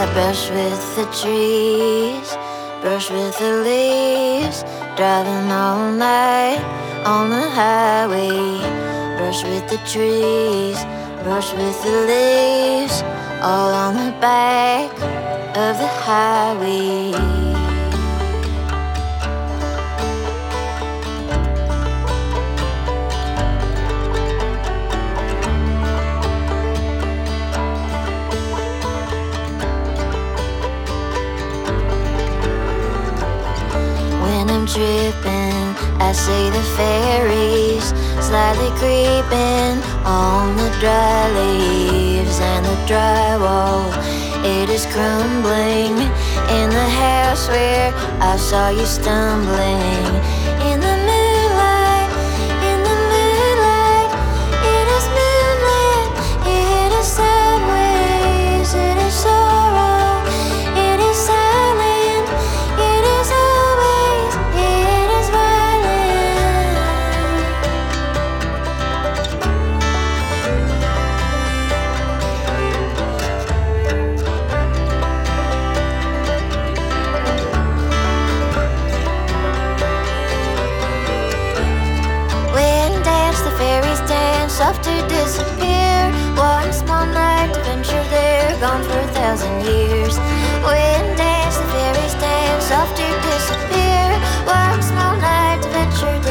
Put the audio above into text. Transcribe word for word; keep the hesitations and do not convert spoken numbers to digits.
Brush with the trees, brush with the leaves, driving all night on the highway. Brush with the trees, brush with the leaves, all on the back of the highway. When I'm tripping, I see the fairies slightly creeping on the dry leaves and the drywall. It is crumbling in the house where I saw you stumbling. In the moonlight, in the moonlight, it is moonlit, it is sideways, it is sorrow, it is silent, it is always, it is violent. When dance the fairies dance off to disappear. One small night adventure, they're gone for a thousand years. When dance the fairies dance off to disappear. One small night adventure,